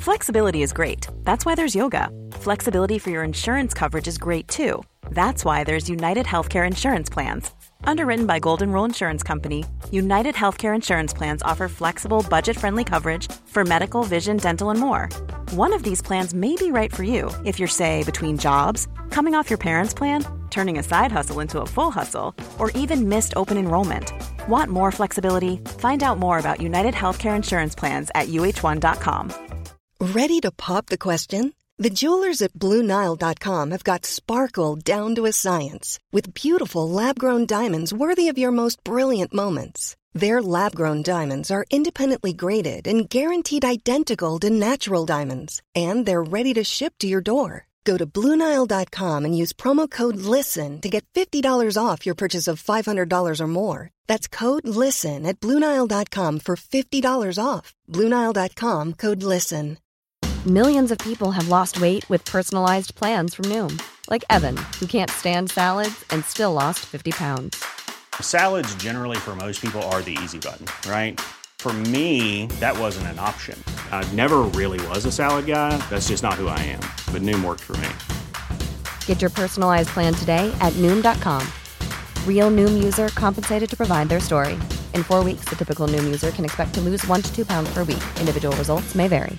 Flexibility is great. That's why there's yoga. Flexibility for your insurance coverage is great too. That's why there's United Healthcare Insurance Plans. Underwritten by Golden Rule Insurance Company, United Healthcare Insurance Plans offer flexible, budget-friendly coverage for medical, vision, dental, and more. One of these plans may be right for you if you're, say, between jobs, coming off your parents' plan, turning a side hustle into a full hustle, or even missed open enrollment. Want more flexibility? Find out more about United Healthcare Insurance Plans at uh1.com. Ready to pop the question? The jewelers at BlueNile.com have got sparkle down to a science with beautiful lab-grown diamonds worthy of your most brilliant moments. Their lab-grown diamonds are independently graded and guaranteed identical to natural diamonds, and they're ready to ship to your door. Go to BlueNile.com and use promo code LISTEN to get $50 off your purchase of $500 or more. That's code LISTEN at BlueNile.com for $50 off. BlueNile.com, code LISTEN. Millions of people have lost weight with personalized plans from Noom. Like Evan, who can't stand salads and still lost 50 pounds. Salads generally for most people are the easy button, right? For me, that wasn't an option. I never really was a salad guy. That's just not who I am. But Noom worked for me. Get your personalized plan today at Noom.com. Real Noom user compensated to provide their story. In 4 weeks, the typical Noom user can expect to lose 1 to 2 pounds per week. Individual results may vary.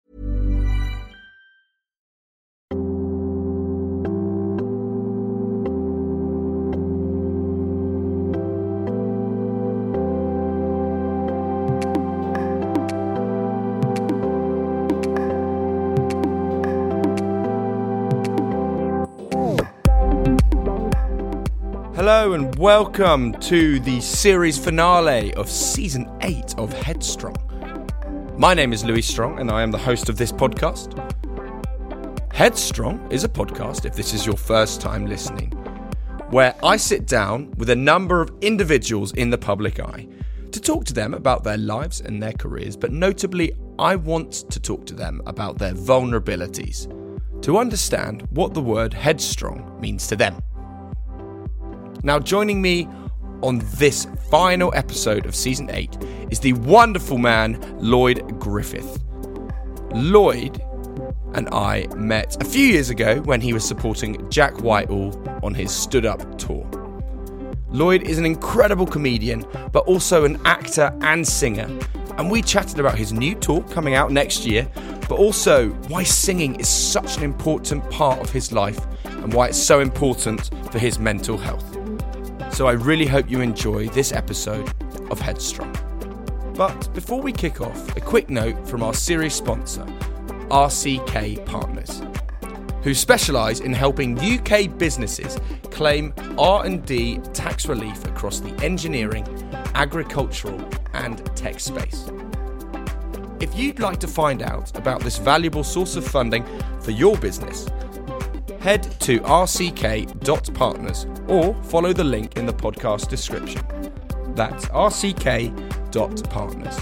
Hello and welcome to the series finale of Season 8 of Headstrong. My name is Louis Strong and I am the host of this podcast. Headstrong is a podcast, if this is your first time listening, where I sit down with a number of individuals in the public eye to talk to them about their lives and their careers, but notably I want to talk to them about their vulnerabilities, to understand what the word headstrong means to them. Now, joining me on this final episode of Season 8 is the wonderful man, Lloyd Griffith. Lloyd and I met a few years ago when he was supporting Jack Whitehall on his Stood Up tour. Lloyd is an incredible comedian, but also an actor and singer, and we chatted about his new tour coming out next year, but also why singing is such an important part of his life and why it's so important for his mental health. So I really hope you enjoy this episode of Headstrong. But before we kick off, a quick note from our series sponsor, RCK Partners, who specialise in helping UK businesses claim R&D tax relief across the engineering, agricultural and tech space. If you'd like to find out about this valuable source of funding for your business, head to rck.partners or follow the link in the podcast description. That's rck.partners.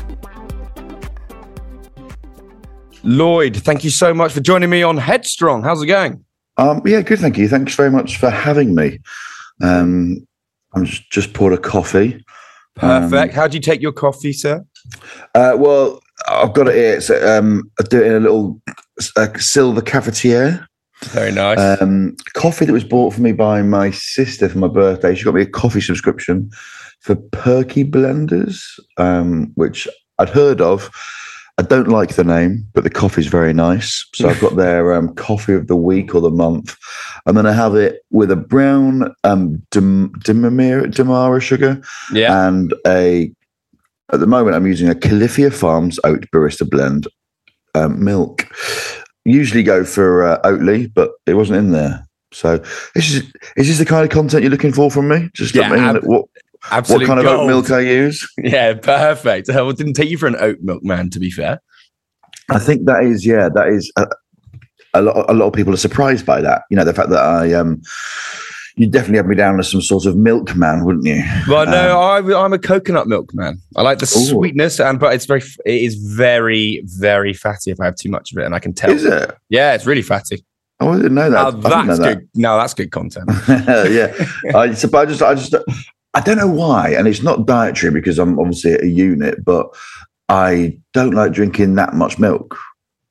Lloyd, thank you so much for joining me on Headstrong. How's it going? Yeah, good, thank you. Thanks very much for having me. I'm just poured a coffee. Perfect. How do you take your coffee, sir? Well, I've got it here. It's, I do it in a little silver cafetiere. Very nice. Coffee that was bought for me by my sister for my birthday. She got me a coffee subscription for Perky Blenders, which I'd heard of. I don't like the name, but the coffee's very nice. So I've got their coffee of the week or the month. And then I have it with a brown Demerara sugar. Yeah. And at the moment, I'm using a Califia Farms Oat Barista Blend milk. Usually go for Oatly, but it wasn't in there. So is this the kind of content you're looking for from me? Just let me know what kind of oat milk I use. Yeah, perfect. Well, it didn't take you for an oat milk man, to be fair. I think that is a lot of people are surprised by that. You know, the fact that you'd definitely have me down as some sort of milkman, wouldn't you? Well, no, I'm a coconut milk man. I like the sweetness, but it is very, very fatty if I have too much of it, and I can tell. Is it? Yeah, it's really fatty. Oh, I didn't know that. That's good. No, that's good content. Yeah, I don't know why, and it's not dietary because I'm obviously at a unit, but I don't like drinking that much milk.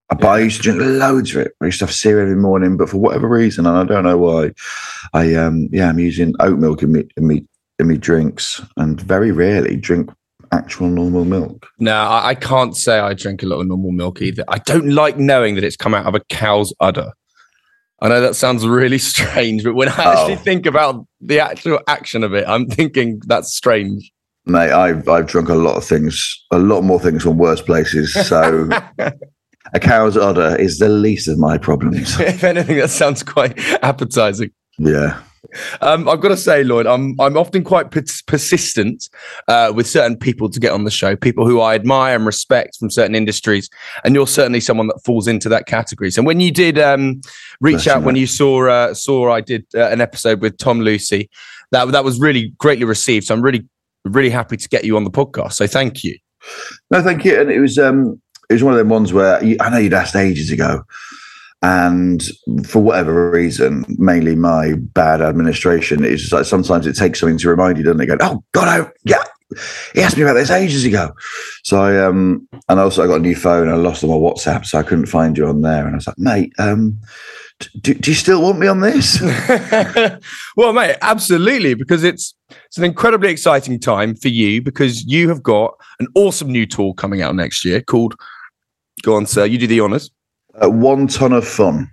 But I used to drink loads of it. I used to have cereal every morning, but for whatever reason, and I don't know why, I'm using oat milk in me drinks, and very rarely drink actual normal milk. No, I can't say I drink a lot of normal milk either. I don't like knowing that it's come out of a cow's udder. I know that sounds really strange, but when I actually think about the actual action of it, I'm thinking that's strange. Mate, I've drunk a lot more things from worse places. So a cow's udder is the least of my problems. If anything, that sounds quite appetizing. Yeah. I've got to say, Lloyd, I'm often quite persistent with certain people to get on the show, people who I admire and respect from certain industries, and you're certainly someone that falls into that category. So when you did reach out, when you saw I did an episode with Tom Lucy, that was really greatly received. So I'm really happy to get you on the podcast. So thank you. No, thank you. And it was one of them ones where I know you'd asked ages ago. And for whatever reason, mainly my bad administration, it's just like sometimes it takes something to remind you, doesn't it? Go, oh God, he asked me about this ages ago. So and also I got a new phone. I lost on my WhatsApp, so I couldn't find you on there. And I was like, mate, do you still want me on this? Well, mate, absolutely, because it's an incredibly exciting time for you, because you have got an awesome new tour coming out next year called, go on, sir, you do the honours. 1 Ton of Fun.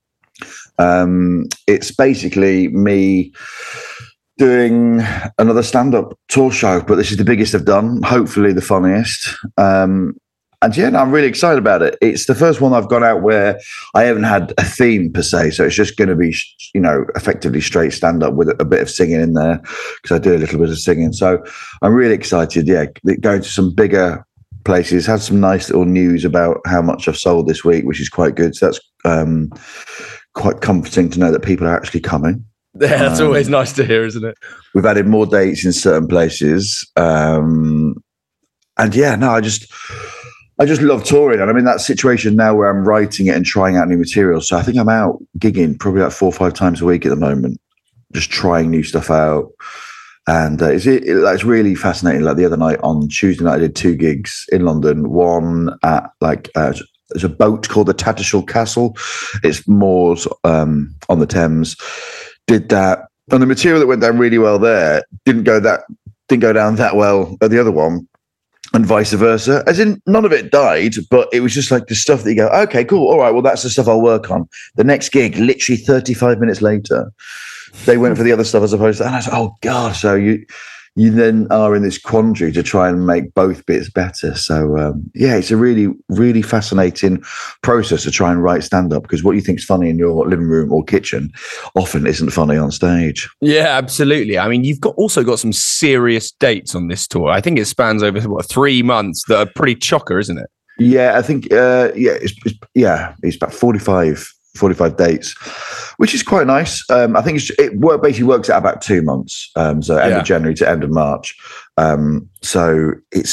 It's basically me doing another stand-up tour show, but this is the biggest I've done, hopefully the funniest. And yeah, I'm really excited about it. It's the first one I've gone out where I haven't had a theme per se, so it's just going to be, effectively straight stand-up with a bit of singing in there, because I do a little bit of singing. So I'm really excited, going to some bigger places, had some nice little news about how much I've sold this week, which is quite good. So that's quite comforting to know that people are actually coming. Yeah, that's always nice to hear, isn't it? We've added more dates in certain places. And yeah, no, I just love touring. And I'm in that situation now where I'm writing it and trying out new material. So I think I'm out gigging probably like 4 or 5 times a week at the moment, just trying new stuff out. And it's really fascinating. Like the other night, on Tuesday night, I did 2 gigs in London. One at there's a boat called the Tattershall Castle. It's moors on the Thames. Did that, and the material that went down really well there didn't go down that well at the other one, and vice versa. As in, none of it died, but it was just like the stuff that you go, okay, cool, all right, well, that's the stuff I'll work on. The next gig, literally 35 minutes later, they went for the other stuff as opposed to, and I was like, oh God. So you then are in this quandary to try and make both bits better. So it's a really, really fascinating process to try and write stand-up, because what you think is funny in your living room or kitchen often isn't funny on stage. Yeah, absolutely. I mean, you've also got some serious dates on this tour. I think it spans over 3 months that are pretty chocker, isn't it? Yeah, I think it's about 45 dates, which is quite nice. I think it basically works out about 2 months. So end of January to end of March. So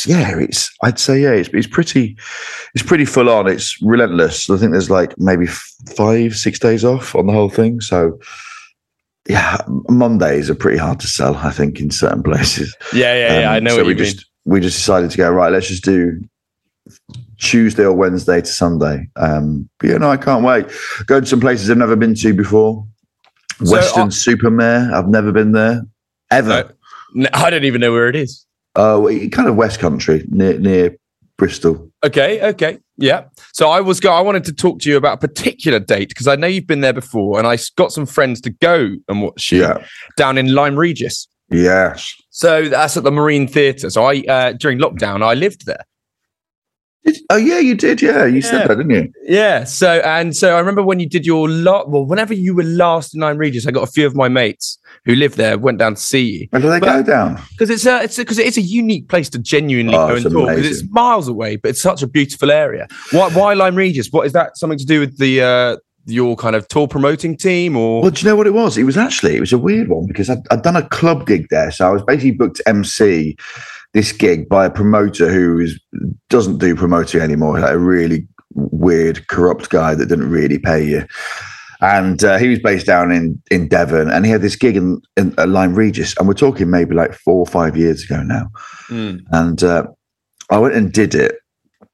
it's pretty full on. It's relentless. I think there's like maybe 5-6 days off on the whole thing. So yeah, Mondays are pretty hard to sell, I think, in certain places. Yeah. I know. So we just decided to go, right, let's just do Tuesday or Wednesday to Sunday. I can't wait. Go to some places I've never been to before. Weston-super-Mare, I've never been there ever. I don't even know where it is. Kind of West Country, near Bristol. Okay, yeah. So I wanted to talk to you about a particular date, because I know you've been there before, and I got some friends to go and watch you down in Lyme Regis. Yes. So that's at the Marine Theatre. So I during lockdown I lived there. Oh yeah, you did. Yeah, you said that, didn't you? Yeah. So I remember when you did your whenever you were last in Lyme Regis, I got a few of my mates who live there, went down to see you. Where do they go down? Because it's a unique place to genuinely go and talk, because it's miles away, but it's such a beautiful area. Why Lyme Regis? What is that? Something to do with your kind of tour promoting team, or? Well, do you know what it was? It was a weird one, because I'd done a club gig there, so I was basically booked to MC this gig by a promoter who doesn't do promoting anymore, like a really weird, corrupt guy that didn't really pay you. And he was based down in Devon, and he had this gig in Lyme Regis, and we're talking maybe like 4 or 5 years ago now. And I went and did it,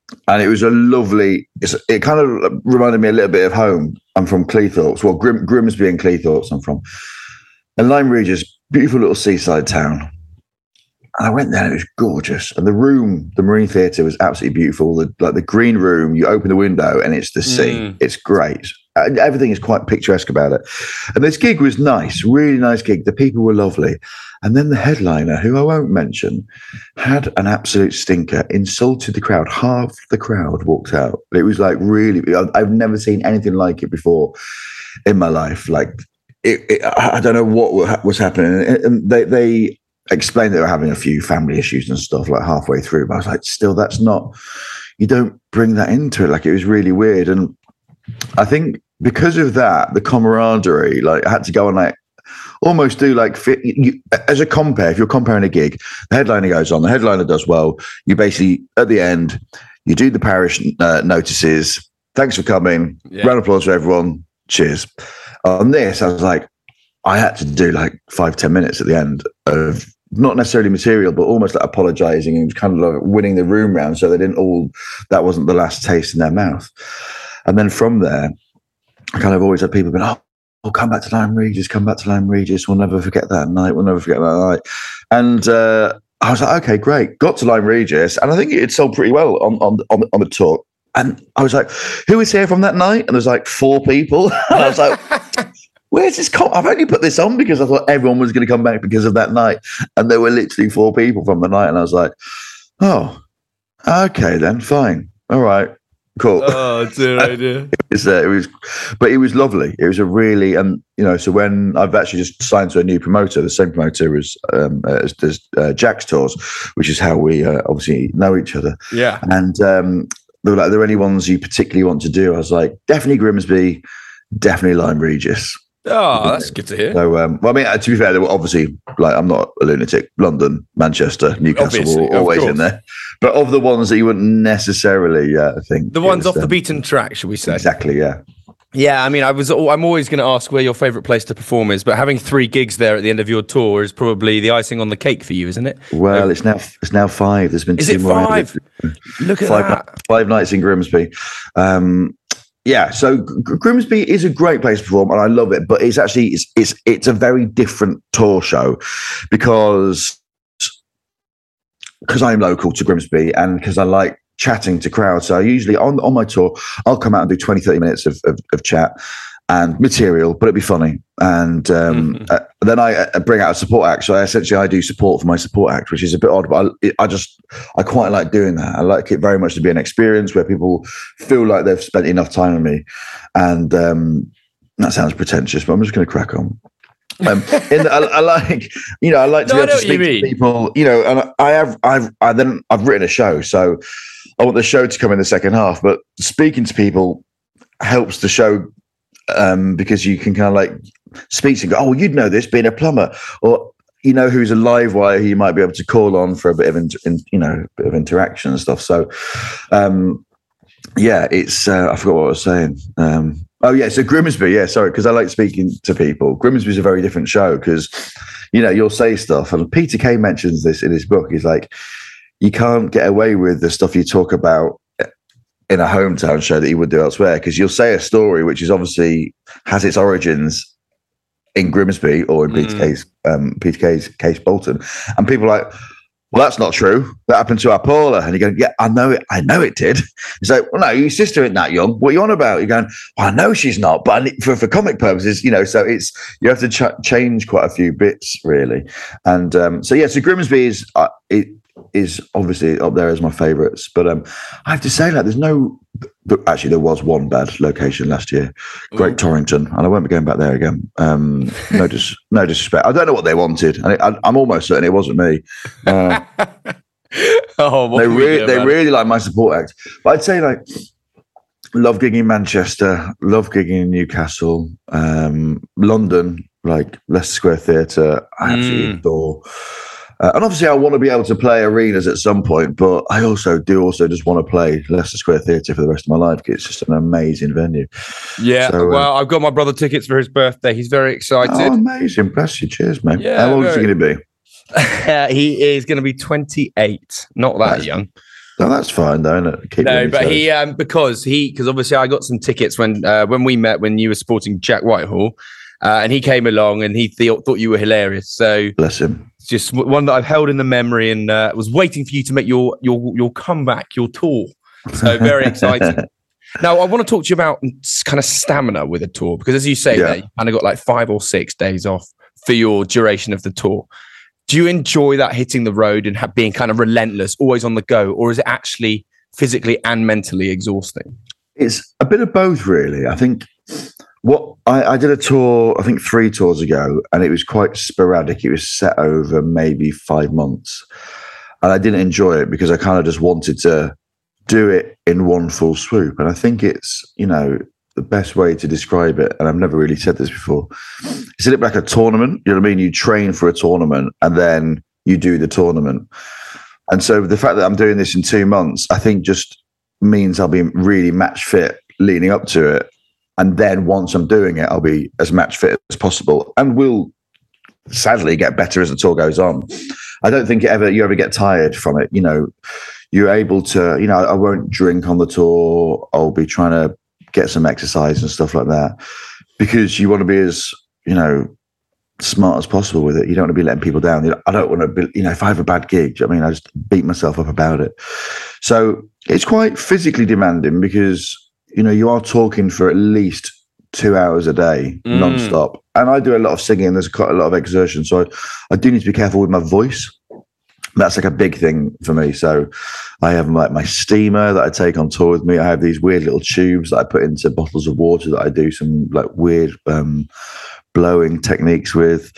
And it was a lovely. It kind of reminded me a little bit of home. I'm from Cleethorpes. Well, Grimsby and Cleethorpes. I'm from, and Lyme Regis, beautiful little seaside town. And I went there and it was gorgeous. And the Marine Theatre was absolutely beautiful. The green room, you open the window and it's the sea. It's great. Everything is quite picturesque about it. And this gig was nice, really nice gig. The people were lovely. And then the headliner, who I won't mention, had an absolute stinker, insulted the crowd. Half the crowd walked out. It was like really, I've never seen anything like it before in my life. Like, I don't know what was happening. And they explained they were having a few family issues and stuff like halfway through. But I was like, still, that's not, you don't bring that into it. Like, it was really weird. And I think because of that, the camaraderie, like, I had to go on like, almost do like, as a compare, if you're comparing a gig, the headliner goes on, the headliner does well. You basically, at the end, you do the parish notices. Thanks for coming. Yeah. Round of applause for everyone. Cheers. On this, I was like, I had to do like 5-10 minutes at the end of not necessarily material, but almost like apologizing and kind of like winning the room round. So that wasn't the last taste in their mouth. And then from there, I kind of always had people going, oh, come back to Lyme Regis, come back to Lyme Regis. We'll never forget that night. We'll never forget that night. And I was like, okay, great. Got to Lyme Regis. And I think it sold pretty well on the tour. And I was like, who was here from that night? And there's like 4 people. And I was like, where's this? I've only put this on because I thought everyone was going to come back because of that night. And there were literally 4 people from the night. And I was like, oh, okay, then fine. All right, cool. Oh, dear idea. But it was lovely. It was a really, and so when I've actually just signed to a new promoter, the same promoter as Jack's Tours, which is how we obviously know each other. Yeah. And they were like, are there any ones you particularly want to do? I was like, definitely Grimsby, definitely Lyme Regis. Oh, that's good to hear. So, well, I mean, to be fair, they were obviously, like, I'm not a lunatic. London, Manchester, Newcastle were always in there. But of the ones that you wouldn't necessarily think. The ones off the beaten track, should we say? Exactly, yeah. Yeah, I mean, I'm always going to ask where your favourite place to perform is, but having 3 gigs there at the end of your tour is probably the icing on the cake for you, isn't it? Well, it's now 5. There's been 2 more. 5? Look at that. 5 nights in Grimsby. Yeah, so Grimsby is a great place to perform, and I love it. But it's actually it's a very different tour show because I'm local to Grimsby and because I like chatting to crowds. So I usually on my tour, I'll come out and do 20-30 minutes of chat and material, but it'd be funny. And then I bring out a support act. So I do support for my support act, which is a bit odd, but I quite like doing that. I like it very much to be an experience where people feel like they've spent enough time with me. And that sounds pretentious, but I'm just going to crack on. I like to be able to speak to people, and I've written a show, so I want the show to come in the second half, but speaking to people helps the show because you can kind of like speak to them, go, oh, you'd know this being a plumber, or who's a live wire who you might be able to call on for a bit of bit of interaction and stuff. So it's I forgot what I was saying. So Grimsby, because I like speaking to people. Grimsby's a very different show because you'll say stuff, and Peter Kay mentions this in his book. He's like, you can't get away with the stuff you talk about in a hometown show that you would do elsewhere, because you'll say a story which is obviously has its origins in Grimsby or in Peter Kay's case, Bolton, and people are like, well, that's not true. That happened to our Paula. And you're going, yeah, I know it did. He's like, well, no, your sister isn't that young. What are you on about? You're going, well, I know she's not, but for comic purposes, so you have to change quite a few bits, really. And so Grimsby is obviously up there as my favourites. But I have to say, like, there was one bad location last year, Great Torrington, and I won't be going back there again. No disrespect. I don't know what they wanted, and I'm almost certain it wasn't me. They really like my support act. But I'd say, like, love gigging in Manchester, love gigging in Newcastle, London, like Leicester Square Theatre. I absolutely adore. And obviously, I want to be able to play arenas at some point, but I also just want to play Leicester Square Theatre for the rest of my life because it's just an amazing venue. Yeah, so, well, I've got my brother tickets for his birthday. He's very excited. Oh, amazing. Bless you. Cheers, mate. Yeah, how old is he going to be? He is going to be 28. Not that young. No, that's fine though. But because obviously I got some tickets when we met when you were supporting Jack Whitehall, and he came along and he thought you were hilarious. So bless him. It's just one that I've held in the memory and was waiting for you to make your comeback, your tour. So very exciting. Now I want to talk to you about kind of stamina with a tour, because as you say, there you kind of got like 5 or 6 days off for your duration of the tour. Do you enjoy that, hitting the road and being kind of relentless, always on the go, or is it actually physically and mentally exhausting? It's a bit of both, really. I think I did a tour, I think 3 tours ago, and it was quite sporadic. It was set over maybe 5 months, and I didn't enjoy it because I kind of just wanted to do it in one full swoop. And I think it's, the best way to describe it, and I've never really said this before, it's a bit like a tournament. You know what I mean? You train for a tournament and then you do the tournament. And so the fact that I'm doing this in 2 months, I think just means I'll be really match fit leading up to it. And then once I'm doing it, I'll be as match fit as possible and will sadly get better as the tour goes on. I don't think you ever get tired from it. You're able to, I won't drink on the tour. I'll be trying to get some exercise and stuff like that, because you want to be as, smart as possible with it. You don't want to be letting people down. I don't want to be, if I have a bad gig, I just beat myself up about it. So it's quite physically demanding because, you are talking for at least 2 hours a day, non-stop. And I do a lot of singing. There's quite a lot of exertion. So I do need to be careful with my voice. That's like a big thing for me. So I have my steamer that I take on tour with me. I have these weird little tubes that I put into bottles of water that I do some like weird blowing techniques with.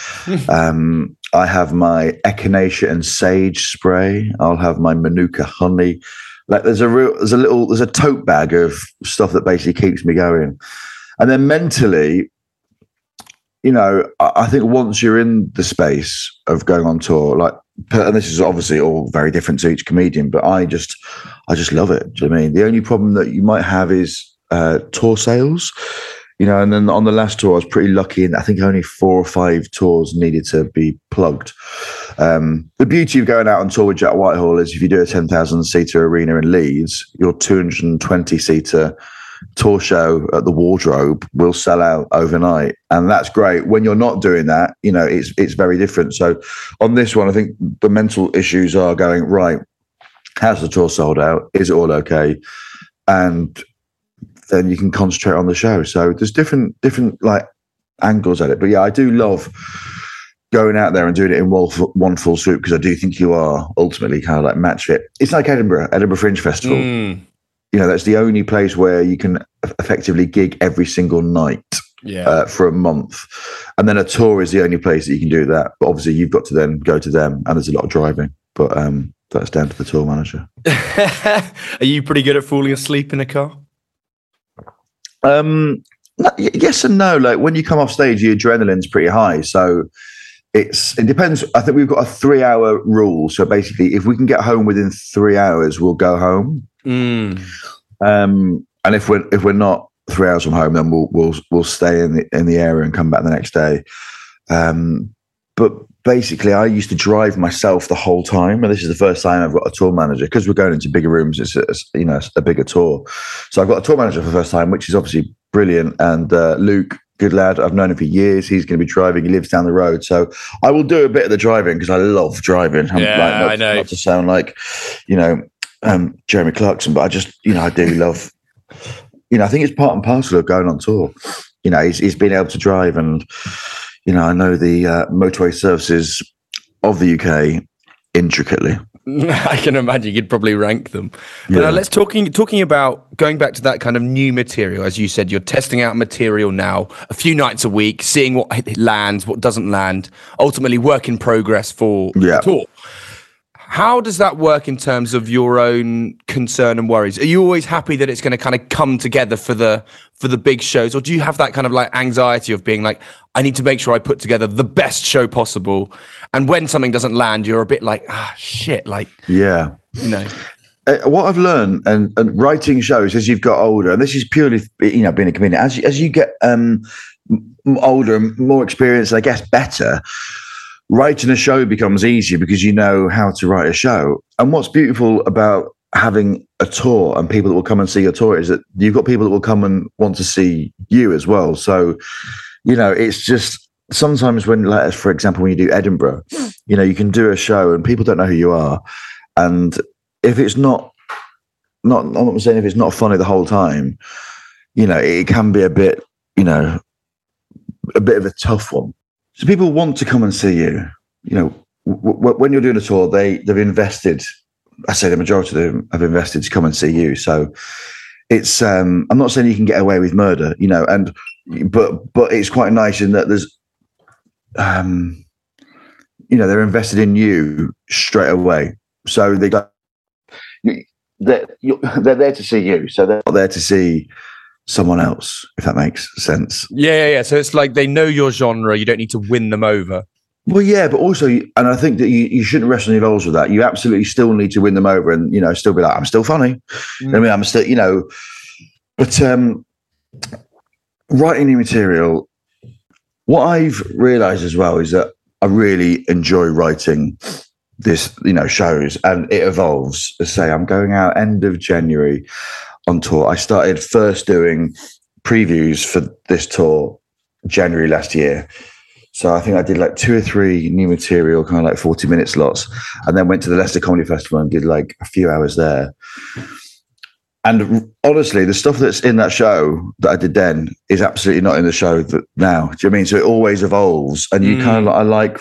I have my echinacea and sage spray. I'll have my manuka honey. Like there's a tote bag of stuff that basically keeps me going. And then mentally, I think once you're in the space of going on tour, and this is obviously all very different to each comedian, but I just love it. Do you know what I mean? The only problem that you might have is tour sales, and then on the last tour, I was pretty lucky, and I think only 4 or 5 tours needed to be plugged. The beauty of going out on tour with Jack Whitehall is if you do a 10,000-seater arena in Leeds, your 220-seater tour show at the Wardrobe will sell out overnight, and that's great. When you're not doing that, it's very different. So on this one, I think the mental issues are going right. How's the tour sold out? Is it all okay? And then you can concentrate on the show. So there's different like angles at it. But yeah, I do love going out there and doing it in one full swoop, because I do think you are ultimately kind of like match fit. It's like Edinburgh Fringe Festival. That's the only place where you can effectively gig every single night for a month. And then a tour is the only place that you can do that. But obviously you've got to then go to them, and there's a lot of driving. But that's down to the tour manager. Are you pretty good at falling asleep in a car? Yes and no. Like when you come off stage, your adrenaline's pretty high. So it depends. I think we've got a 3-hour rule. So basically, if we can get home within 3 hours, we'll go home. And if we're not 3 hours from home, then we'll stay in the area and come back the next day. But basically, I used to drive myself the whole time, and this is the first time I've got a tour manager, because we're going into bigger rooms. It's a bigger tour, so I've got a tour manager for the first time, which is obviously brilliant. And Luke, good lad, I've known him for years. He's going to be driving. He lives down the road, so I will do a bit of the driving because I love driving. I know. Not to sound like Jeremy Clarkson, but I just I do love. I think it's part and parcel of going on tour. He's been able to drive, and I know the motorway services of the UK intricately. I can imagine you'd probably rank them. But now let's talking about going back to that kind of new material. As you said, you're testing out material now, a few nights a week, seeing what lands, what doesn't land, ultimately work in progress for the tour. How does that work in terms of your own concern and worries? Are you always happy that it's going to kind of come together for the big shows? Or do you have that kind of like anxiety of being like, I need to make sure I put together the best show possible? And when something doesn't land, you're a bit like, shit. Like, yeah. What I've learned and writing shows as you've got older, and this is purely, being a comedian, as you get older and more experienced, I guess better, writing a show becomes easier because you know how to write a show. And what's beautiful about having a tour and people that will come and see your tour is that you've got people that will come and want to see you as well. So, it's just sometimes when, like, for example, when you do Edinburgh, you can do a show and people don't know who you are. And if it's not, I'm not saying if it's not funny the whole time, it can be a bit of a tough one. So people want to come and see you. When you're doing a tour, they've invested. I say the majority of them have invested to come and see you. So it's. I'm not saying you can get away with murder, but it's quite nice in that there's. They're invested in you straight away. So they got. They're there to see you. So they're not there to see someone else, if that makes sense. Yeah. So it's like they know your genre. You don't need to win them over. Well, yeah, but also, and I think that you shouldn't rest on your laurels with that. You absolutely still need to win them over and, still be like, I'm still funny. I mean, I'm still, but writing new material, what I've realized as well is that I really enjoy writing this, shows, and it evolves. Let's say I'm going out end of January on tour. I started first doing previews for this tour January last year. So I think I did like 2 or 3 new material, kind of like 40-minute slots, and then went to the Leicester Comedy Festival and did like a few hours there. And honestly, the stuff that's in that show that I did then is absolutely not in the show that now. Do you know what I mean? So it always evolves, and you kind of, I like,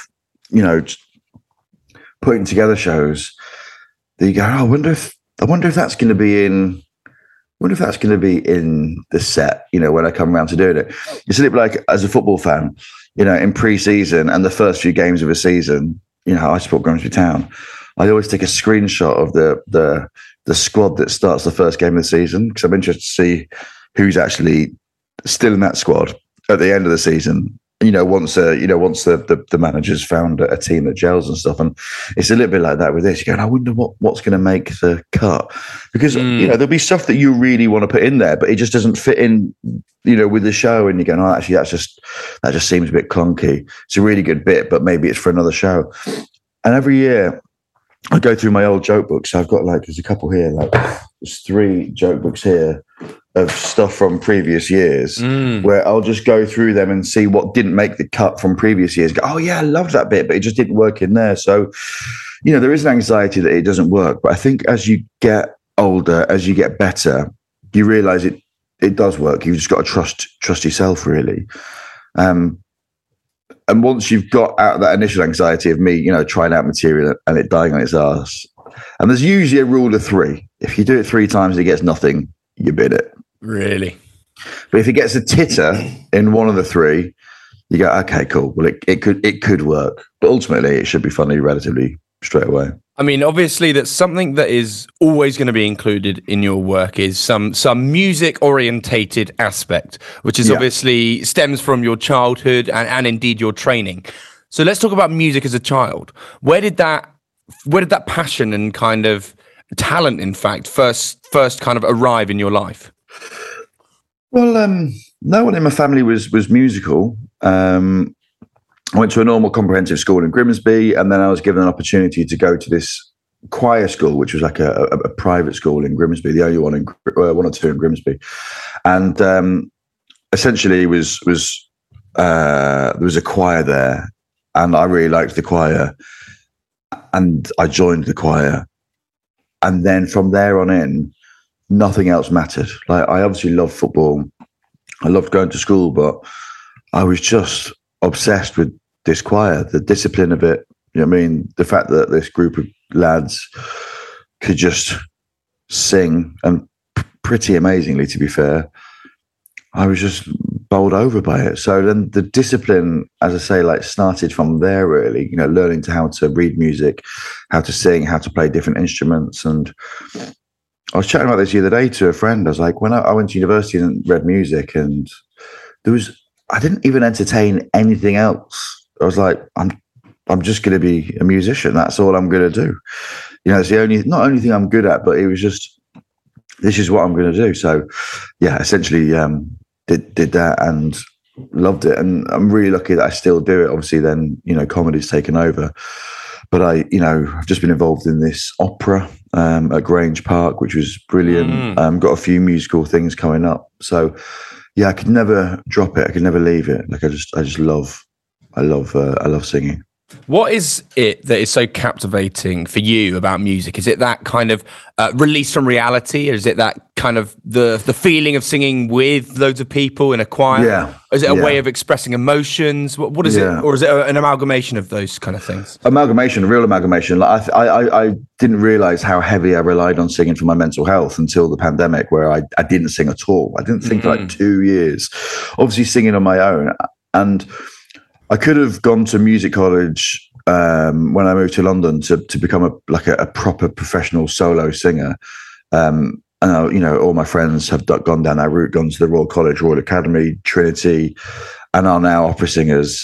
putting together shows that you go, I wonder if that's going to be in. Wonder if that's going to be in the set, when I come around to doing it. It's a little bit like as a football fan, in pre-season and the first few games of a season, I support Grimsby Town. I always take a screenshot of the squad that starts the first game of the season because I'm interested to see who's actually still in that squad at the end of the season. Once the manager's found a team that gels and stuff, and it's a little bit like that with this. You're going, I wonder what's going to make the cut, because there'll be stuff that you really want to put in there, but it just doesn't fit in, with the show. And you're going, oh, actually, that just seems a bit clunky. It's a really good bit, but maybe it's for another show. And every year, I go through my old joke books. So I've got there's a couple here, there's 3 joke books here of stuff from previous years where I'll just go through them and see what didn't make the cut from previous years. Go, oh yeah, I loved that bit, but it just didn't work in there. So, there is an anxiety that it doesn't work. But I think as you get older, as you get better, you realize it does work. You've just got to trust yourself, really. And once you've got out that initial anxiety of me, trying out material and it dying on its ass, and there's usually a rule of 3. If you do it 3 times, it gets nothing, you bid it. Really? But if it gets a titter in one of the 3, you go, okay, cool. Well, it could work. But ultimately, it should be funny relatively straight away. I mean, obviously, that's something that is always going to be included in your work is some music-orientated aspect, which is obviously stems from your childhood and indeed your training. So let's talk about music as a child. Where did that passion and kind of talent, in fact, first kind of arrive in your life? Well, no one in my family was musical. I went to a normal comprehensive school in Grimsby, and then I was given an opportunity to go to this choir school, which was like a private school in Grimsby, the only one one or two in Grimsby. And essentially there was a choir there, and I really liked the choir, and I joined the choir. And then from there on in, nothing else mattered. Like, I obviously loved football. I loved going to school, but I was just obsessed with this choir, the discipline of it. You know what I mean? The fact that this group of lads could just sing, and pretty amazingly, to be fair. I was just bowled over by it. So then the discipline, as I say, started from there, really, learning how to read music, how to sing, how to play different instruments. And I was chatting about this the other day to a friend. I was like, when I went to university and read music, and I didn't even entertain anything else. I was like, I'm just going to be a musician. That's all I'm going to do. It's not only thing I'm good at, but it was just, this is what I'm going to do. So yeah, essentially did that and loved it. And I'm really lucky that I still do it. Obviously then, comedy's taken over, but I've just been involved in this opera at Grange Park, which was brilliant. Got a few musical things coming up. So yeah, I could never drop it. I could never leave it. Like I love singing. What is it that is so captivating for you about music? Is it that kind of release from reality? Or is it that kind of the feeling of singing with loads of people in a choir? Yeah. Or is it a way of expressing emotions? What is it? Or is it an amalgamation of those kind of things? Amalgamation, real amalgamation. Like I didn't realize how heavy I relied on singing for my mental health until the pandemic, where I didn't sing at all. I didn't sing for like 2 years. Obviously singing on my own. And I could have gone to music college when I moved to London to become a proper professional solo singer. And all my friends have gone down that route, gone to the Royal College, Royal Academy, Trinity, and are now opera singers.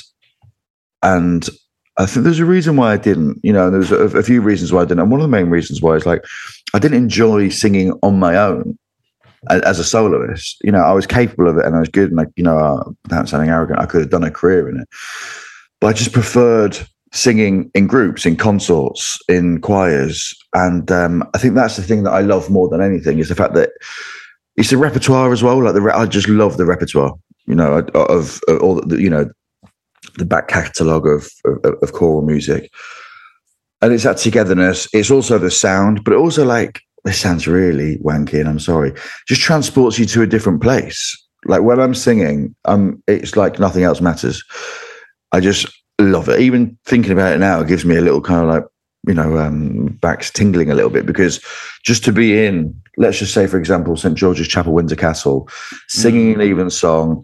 And I think there's a reason why I didn't. There's a few reasons why I didn't. And one of the main reasons why is like I didn't enjoy singing on my own as a soloist. I was capable of it and I was good, and without sounding arrogant, I could have done a career in it. But I just preferred singing in groups, in consorts, in choirs. And I think that's the thing that I love more than anything, is the fact that it's the repertoire as well. Like I just love the repertoire, of all the back catalogue of choral music. And it's that togetherness. It's also the sound, but also like, this sounds really wanky and I'm sorry, just transports you to a different place. Like when I'm singing, it's like nothing else matters. I just love it. Even thinking about it now, it gives me a little kind of like, back's tingling a little bit, because just to be in, let's just say, for example, St. George's Chapel, Windsor Castle, singing an evensong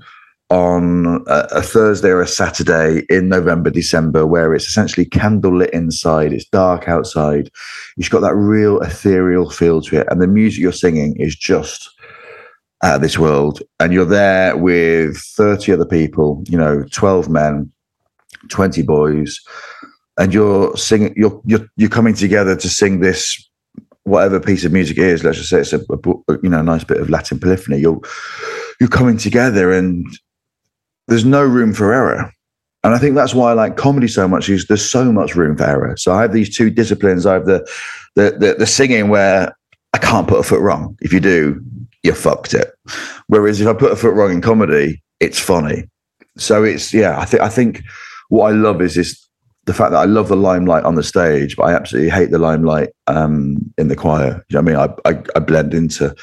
on a Thursday or a Saturday in November, December, where it's essentially candlelit inside, it's dark outside, you've got that real ethereal feel to it, and the music you're singing is just out of this world, and you're there with 30 other people, 12 men, 20 boys, and you're singing, you're coming together to sing this, whatever piece of music it is. Let's just say it's a nice bit of Latin polyphony. You're coming together, and there's no room for error. And I think that's why I like comedy so much, is there's so much room for error. So I have these two disciplines. I have the singing, where I can't put a foot wrong. If you do, you fucked it. Whereas if I put a foot wrong in comedy, it's funny. So it's, I think what I love is the fact that I love the limelight on the stage, but I absolutely hate the limelight in the choir. You know what I mean? I blend into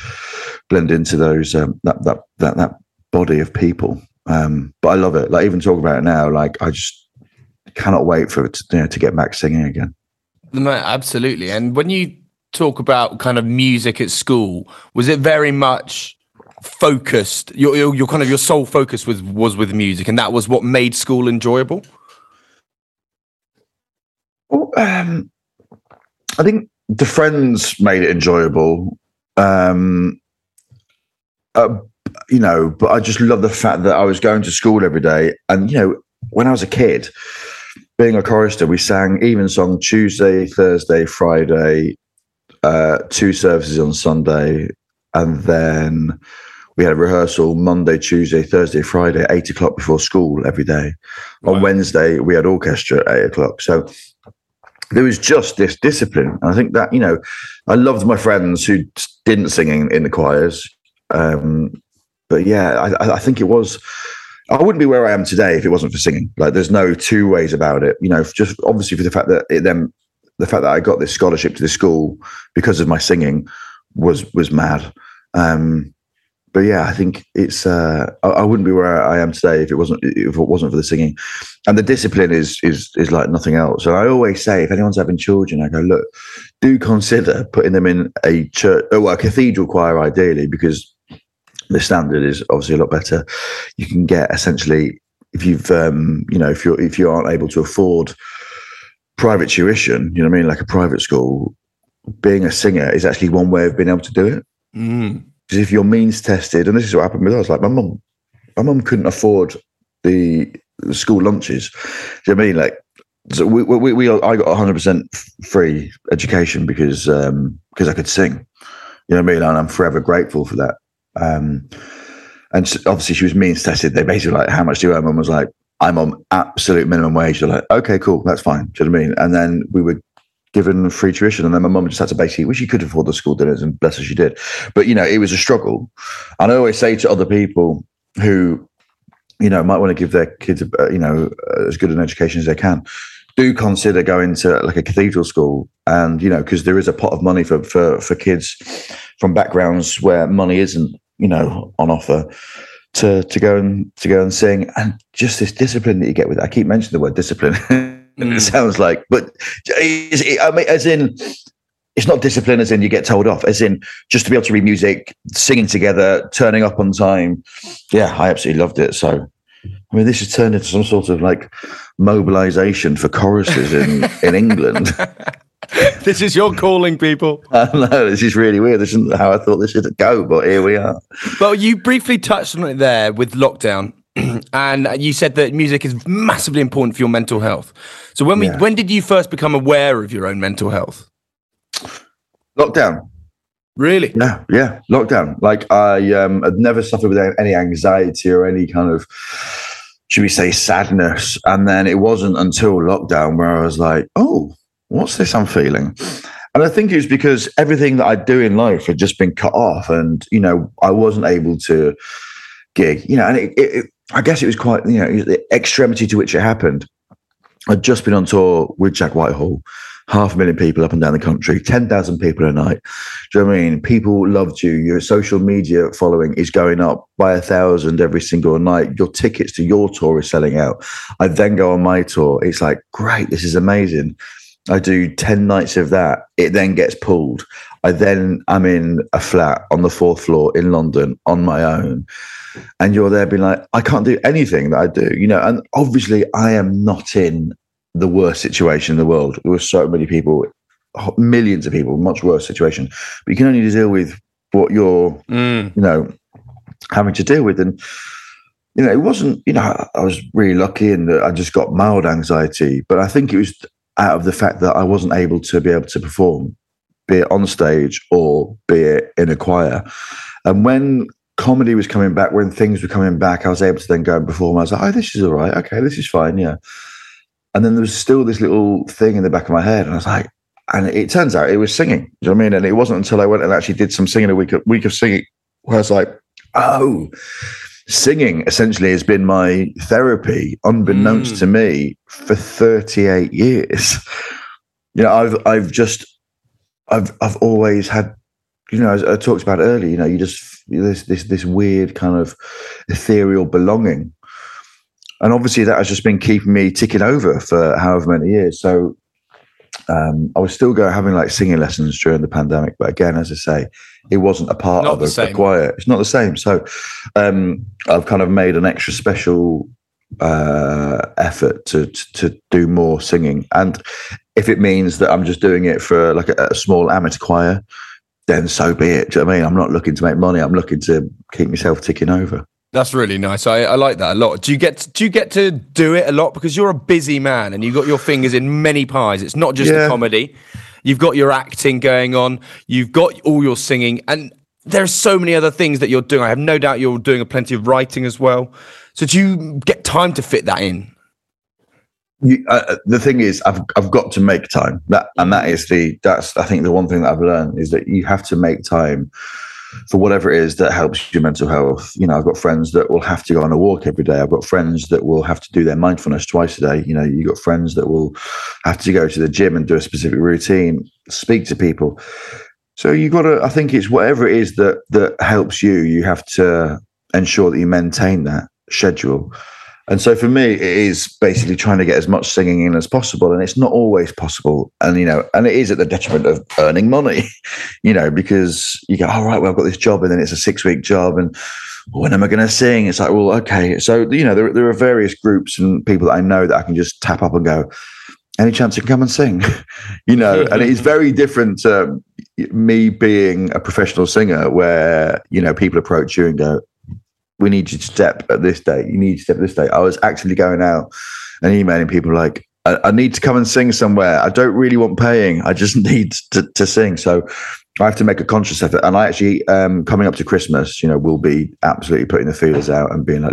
those that body of people. But I love it. Like even talking about it now, like I just cannot wait for it to get back singing again. No, absolutely. And when you talk about kind of music at school, was it very much focused? Your kind of your sole focus was with music, and that was what made school enjoyable? Well, I think the friends made it enjoyable. But I just love the fact that I was going to school every day. And, when I was a kid, being a chorister, we sang evensong Tuesday, Thursday, Friday, 2 services on Sunday. And then we had rehearsal Monday, Tuesday, Thursday, Friday, 8 o'clock before school every day. Right. On Wednesday, we had orchestra at 8 o'clock. So there was just this discipline. And I think that, I loved my friends who didn't sing in the choirs. But yeah, I think it was, I wouldn't be where I am today if it wasn't for singing. Like there's no two ways about it, just obviously for the fact that the fact that I got this scholarship to the school because of my singing was mad. But yeah, I think it's, I wouldn't be where I am today if it wasn't for the singing. And the discipline is like nothing else. And I always say, if anyone's having children, I go, look, do consider putting them in a church, or a cathedral choir ideally, because the standard is obviously a lot better. You can get essentially, if you've, if you aren't able to afford private tuition, like a private school, being a singer is actually one way of being able to do it. Because if you're means tested, and this is what happened with us, like my mum couldn't afford the school lunches. Do you know what I mean? Like, so I got 100% free education because I could sing. You know what I mean? And I'm forever grateful for that. And obviously she was means tested. They basically like, how much do you earn? Mum was like, I'm on absolute minimum wage. They're like, okay, cool, that's fine. Do you know what I mean? And then we would given free tuition, and then my mum just had to basically, well, she could afford the school dinners, and bless her, she did. But it was a struggle. And I always say to other people who, might want to give their kids, as good an education as they can, do consider going to like a cathedral school, and because there is a pot of money for kids from backgrounds where money isn't, on offer, to go and sing, and just this discipline that you get with it. I keep mentioning the word discipline. It sounds like, but as in, it's not discipline as in you get told off, as in just to be able to read music, singing together, turning up on time. Yeah, I absolutely loved it. So, I mean, this has turned into some sort of like mobilization for choruses in England. This is your calling, people. I know, this is really weird. This isn't how I thought this should go, but here we are. Well, you briefly touched on it there with lockdown. And you said that music is massively important for your mental health. So when did you first become aware of your own mental health? Lockdown. Really? Yeah. Lockdown. Like I had never suffered with any anxiety or any kind of, should we say, sadness. And then it wasn't until lockdown where I was like, oh, what's this I'm feeling? And I think it was because everything that I do in life had just been cut off, and I wasn't able to gig. And it I guess it was quite, the extremity to which it happened. I'd just been on tour with Jack Whitehall, 500,000 people up and down the country, 10,000 people a night. Do you know what I mean? People loved you. Your social media following is going up by 1,000 every single night. Your tickets to your tour is selling out. I then go on my tour. It's like, great, this is amazing. I do 10 nights of that. It then gets pulled. I'm in a flat on the 4th floor in London on my own. And you're there being like, I can't do anything that I do, and obviously I am not in the worst situation in the world. There were so many people, millions of people, much worse situation, but you can only deal with what you're, having to deal with. And, it wasn't, I was really lucky in that I just got mild anxiety, but I think it was out of the fact that I wasn't able to perform, be it on stage or be it in a choir. And when comedy was coming back, when things were coming back, I was able to then go and perform. I was like, oh, this is all right. Okay, this is fine. Yeah. And then there was still this little thing in the back of my head. And I was like, and it turns out it was singing. Do you know what I mean? And it wasn't until I went and actually did some singing, a week of singing, where I was like, oh, singing essentially has been my therapy, unbeknownst to me, for 38 years. I've always had, as I talked about earlier, you just this weird kind of ethereal belonging, and obviously that has just been keeping me ticking over for however many years. So I was still having like singing lessons during the pandemic, but again, as I say, it wasn't a part of the choir. It's not the same. So I've kind of made an extra special effort to do more singing, and if it means that I'm just doing it for like a small amateur choir, then so be it. Do you know what I mean? I'm not looking to make money. I'm looking to keep myself ticking over. That's really nice. I like that a lot. Do you get to do it a lot? Because you're a busy man and you've got your fingers in many pies. It's not just the comedy. You've got your acting going on. You've got all your singing. And there's so many other things that you're doing. I have no doubt you're doing plenty of writing as well. So do you get time to fit that in? The thing is, I've got to make time. That's I think the one thing that I've learned is that you have to make time for whatever it is that helps your mental health. I've got friends that will have to go on a walk every day. I've got friends that will have to do their mindfulness twice a day. You've got friends that will have to go to the gym and do a specific routine, speak to people. So you've got to, I think it's whatever it is that helps you, you have to ensure that you maintain that schedule. And so for me, it is basically trying to get as much singing in as possible. And it's not always possible. And, and it is at the detriment of earning money, because you go, all right, well, I've got this job and then it's a 6-week job. And when am I going to sing? It's like, well, okay. So, there are various groups and people that I know that I can just tap up and go, any chance you can come and sing? And it's very different to me being a professional singer where, people approach you and go, we need you to step at this date. You need to step at this date. I was actually going out and emailing people like, I need to come and sing somewhere. I don't really want paying. I just need to sing. So I have to make a conscious effort. And I actually, coming up to Christmas, will be absolutely putting the feelers out and being like, look,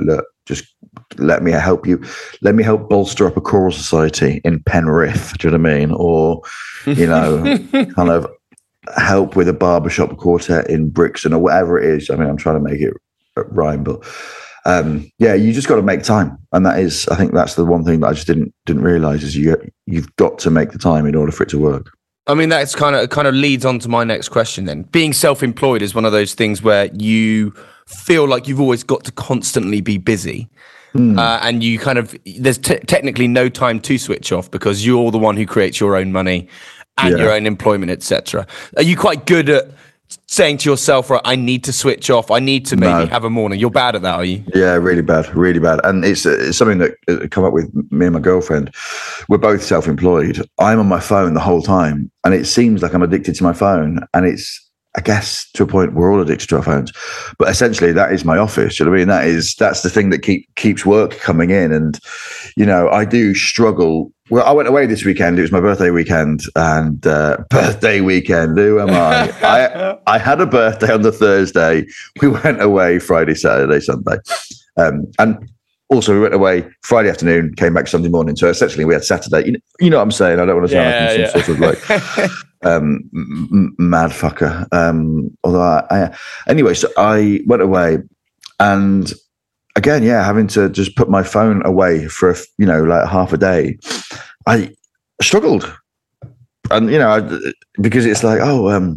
just let me help you. Let me help bolster up a choral society in Penrith. Do you know what I mean? Or, kind of help with a barbershop quartet in Brixton or whatever it is. I mean, I'm trying to make it rhyme, but you just got to make time. And I think that's the one thing that I just didn't realize is you've got to make the time in order for it to work. I mean, that's kind of leads on to my next question then. Being self-employed is one of those things where you feel like you've always got to constantly be busy. And you there's technically no time to switch off because you're the one who creates your own money and your own employment, etc. Are you quite good at saying to yourself, right, I need to switch off, I need to maybe have a morning? You're bad at that, are you? Yeah, really bad. And it's something that come up with me and my girlfriend. We're both self-employed. I'm on my phone the whole time, and it seems like I'm addicted to my phone, and it's, I guess, to a point we're all addicted to our phones, but essentially that is my office. You know what I mean? That's the thing that keeps work coming in. And, I do struggle. Well, I went away this weekend. It was my birthday weekend, and birthday weekend. Who am I? I had a birthday on the Thursday. We went away Friday, Saturday, Sunday. And also we went away Friday afternoon, came back Sunday morning. So essentially we had Saturday. You know what I'm saying? I don't want to sound like I'm some sort of like mad fucker. Although anyway, so I went away, and again, having to just put my phone away for like half a day. I struggled, and because it's like,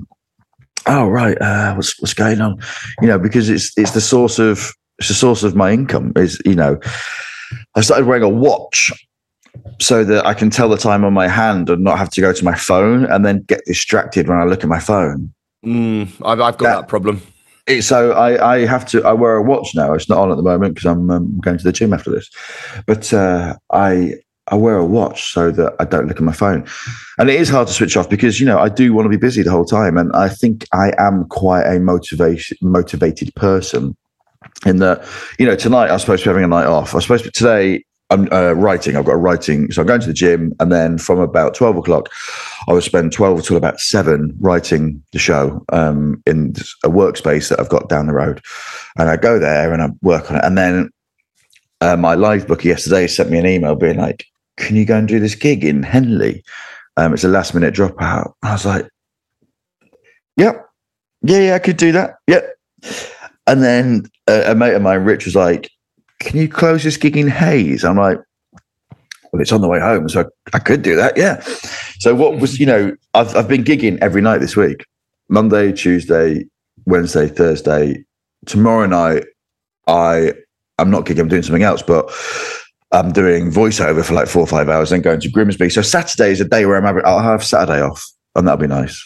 what's going on? Because it's the source of my income. Is I started wearing a watch so that I can tell the time on my hand and not have to go to my phone and then get distracted when I look at my phone. I've got that problem. So I wear a watch now. It's not on at the moment because I'm going to the gym after this. But I wear a watch so that I don't look at my phone. And it is hard to switch off because, I do want to be busy the whole time. And I think I am quite a motivated person in that, tonight I was supposed to be having a night off. Today I'm writing. I've got writing. So I'm going to the gym, and then from about 12 o'clock, I will spend 12 till about 7 writing the show in a workspace that I've got down the road. And I go there and I work on it. And then my live booker yesterday sent me an email being like, can you go and do this gig in Henley? It's a last minute dropout. I was like, yep. Yeah, I could do that. Yep. And then a mate of mine, Rich, was like, can you close this gig in Hayes? I'm like, well, it's on the way home, so I could do that. Yeah. So what was, I've been gigging every night this week, Monday, Tuesday, Wednesday, Thursday. Tomorrow night, I'm not gigging, I'm doing something else, but I'm doing voiceover for like 4 or 5 hours, then going to Grimsby. So Saturday is a day where I'll have Saturday off, and that'll be nice.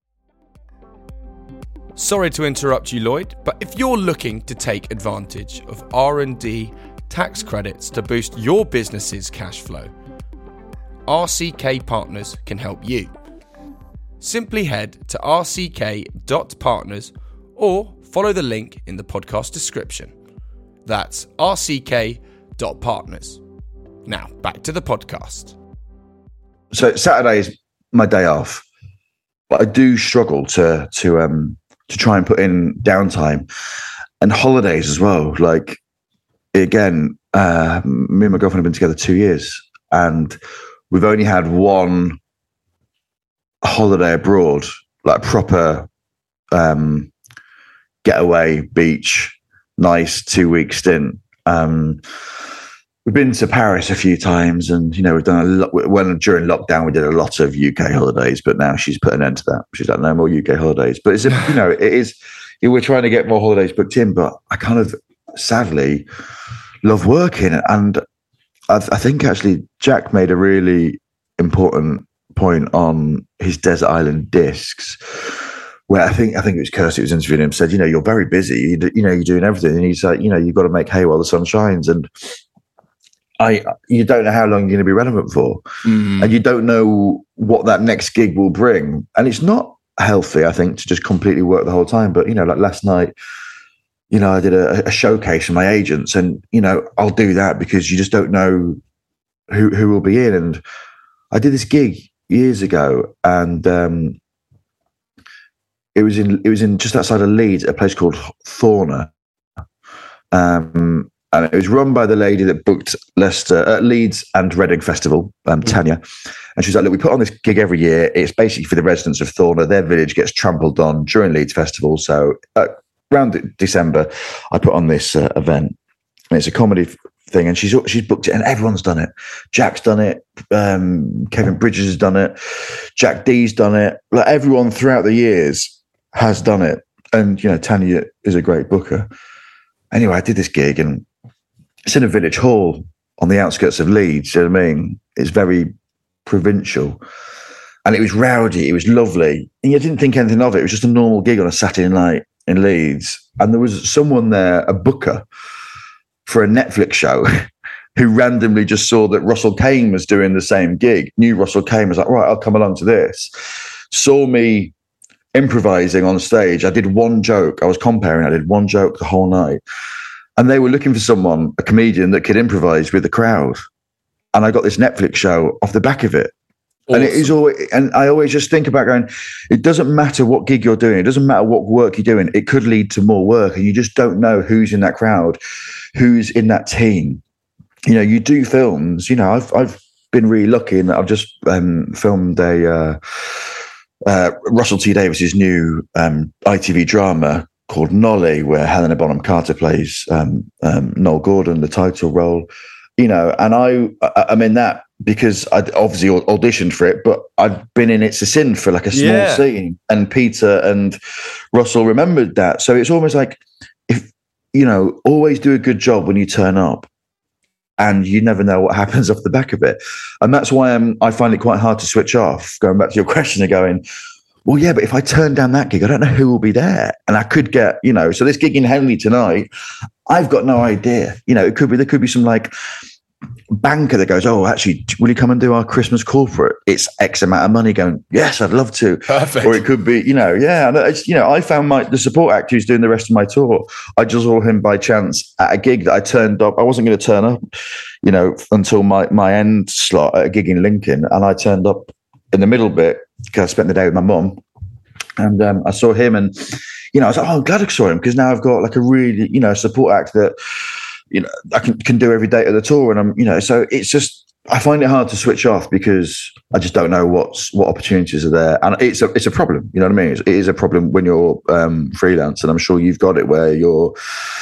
Sorry to interrupt you, Lloyd, but if you're looking to take advantage of R&D tax credits to boost your business's cash flow, RCK Partners can help you. Simply head to rck.partners or follow the link in the podcast description. That's rck.partners. Now, back to the podcast. So Saturday is my day off, but I do struggle to try and put in downtime and holidays as well. Like, again, me and my girlfriend have been together 2 years, and we've only had one holiday abroad, like proper getaway, beach, nice 2-week stint. We've been to Paris a few times, and we've done a lot. When during lockdown we did a lot of UK holidays, but now she's put an end to that. She's like, no more UK holidays. But it's it is. We're trying to get more holidays booked in, but I kind of sadly love working. And I think actually Jack made a really important point on his Desert Island Discs, where I think it was Kirsty who was interviewing him, said, you're very busy, you're doing everything, and he's like, you've got to make hay while the sun shines, and you don't know how long you're going to be relevant for, and you don't know what that next gig will bring, and it's not healthy, I think, to just completely work the whole time. But like last night, I did a showcase for my agents, and I'll do that because you just don't know who will be in. And I did this gig years ago, and it was in just outside of Leeds, a place called Thorner. And it was run by the lady that booked Leeds and Reading Festival, Tanya. And she's like, look, we put on this gig every year. It's basically for the residents of Thorner. Their village gets trampled on during Leeds Festival. So around December, I put on this event. And it's a comedy thing. And she's booked it, and everyone's done it. Jack's done it. Kevin Bridges has done it. Jack D's done it. Like, everyone throughout the years has done it. And, Tanya is a great booker. Anyway, I did this gig, and it's in a village hall on the outskirts of Leeds. You know what I mean? It's very provincial. And it was rowdy. It was lovely. And you didn't think anything of it. It was just a normal gig on a Saturday night in Leeds. And there was someone there, a booker for a Netflix show, who randomly just saw that Russell Kane was doing the same gig. Knew Russell Kane, was like, right, I'll come along to this. Saw me improvising on stage. I did one joke. I was comparing. I did one joke the whole night. And they were looking for someone, a comedian, that could improvise with the crowd. And I got this Netflix show off the back of it. Awesome. And it is always, and I always just think about going, it doesn't matter what gig you're doing. It doesn't matter what work you're doing. It could lead to more work, and you just don't know who's in that crowd, who's in that team. You do films. I've been really lucky in that I've just filmed a Russell T Davies's new ITV drama called Nolly, where Helena Bonham Carter plays Noel Gordon, the title role. And I'm in that because I'd obviously auditioned for it, but I'd been in It's a Sin for like a small scene, and Peter and Russell remembered that. So it's almost like, if always do a good job when you turn up, and you never know what happens off the back of it. And that's why I find it quite hard to switch off. Going back to your question, going, well, yeah, but if I turn down that gig, I don't know who will be there. And I could get, so this gig in Henley tonight, I've got no idea. There could be some like banker that goes, oh, actually, will you come and do our Christmas corporate? It's X amount of money, going, yes, I'd love to. Perfect. Or it could be, I found the support actor who's doing the rest of my tour. I just saw him by chance at a gig that I turned up. I wasn't going to turn up, until my end slot at a gig in Lincoln. And I turned up in the middle bit because I spent the day with my mum. And I saw him, and, I was like, oh, I'm glad I saw him, because now I've got like a really, support act that, I can do every day of the tour. And I'm, so it's just, I find it hard to switch off because I just don't know what opportunities are there. And it's a problem, you know what I mean? It is a problem when you're freelance, and I'm sure you've got it where you're,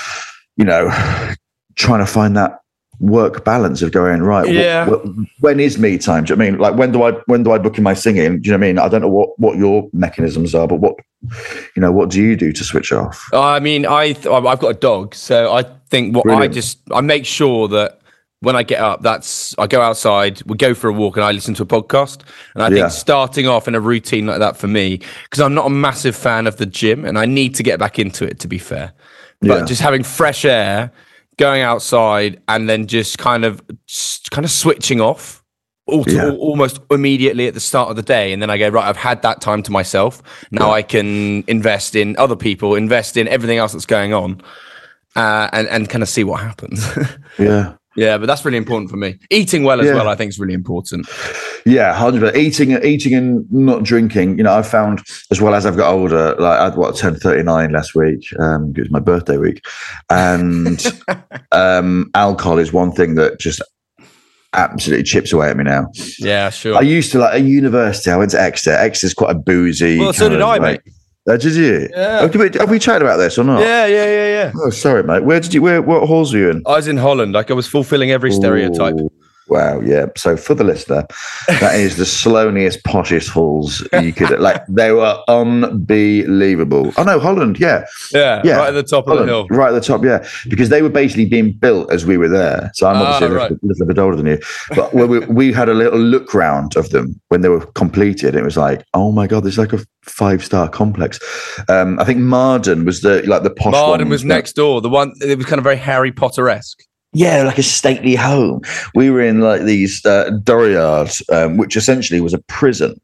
trying to find that work balance of going, right, when is me time? Do you know what I mean? Like, when do I book in my singing? Do you know what I mean? I don't know what your mechanisms are, but what do you do to switch off? I mean, I've got a dog, so I think I make sure that when I get up, I go outside, we go for a walk, and I listen to a podcast. And I think starting off in a routine like that for me, because I'm not a massive fan of the gym, and I need to get back into it, to be fair. But just having fresh air, going outside, and then just kind of switching off almost immediately at the start of the day. And then I go, right, I've had that time to myself. Now I can invest in other people, invest in everything else that's going on, and kind of see what happens. Yeah, but that's really important for me. Eating well as well, I think, is really important. Yeah, 100%. Eating and not drinking. I found, as well as I've got older, like I turned 39 last week. It was my birthday week, and alcohol is one thing that just absolutely chips away at me now. Yeah, sure. I used to, at university, I went to Exeter. Exeter's quite a boozy. Well, so did I, mate. Did you? Yeah. Have we chatted about this or not? Yeah. Oh, sorry, mate. What halls were you in? I was in Holland. I was fulfilling every stereotype. Wow, yeah. So for the listener, that is the Sloaniest, poshest halls you could. They were unbelievable. Oh no, Holland, yeah, right at the top Holland, of the hill, right at the top, because they were basically being built as we were there. So I'm obviously a little bit older than you, but we had a little look round of them when they were completed. It was like, oh my god, this is like a 5-star complex. I think Marden was the posh one. Marden was next door. The one, it was kind of very Harry Potter-esque. Yeah, like a stately home. We were in like these Doriard, which essentially was a prison,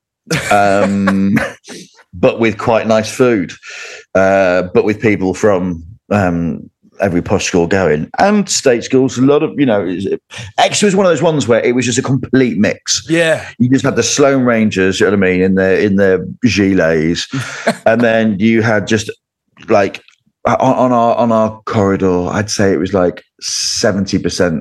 but with quite nice food, but with people from every posh school going, and state schools. A lot of, Exeter was one of those ones where it was just a complete mix. Yeah, you just had the Sloane Rangers, you know what I mean, in their gilets, and then you had just like on our corridor, I'd say it was like 70%,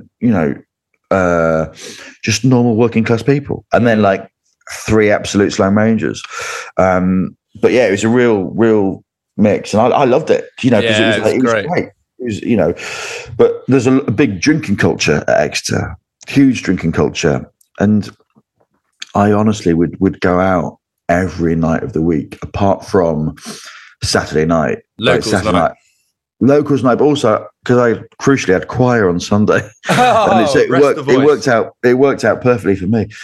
just normal working class people, and then like 3 absolute Sloane Rangers. But yeah, it was a real mix, and I loved it, because it was great. It was, but there's a big drinking culture at Exeter, huge drinking culture, and I honestly would go out every night of the week, apart from Saturday night, locals night, but also because I crucially had choir on Sunday, and it worked out perfectly for me.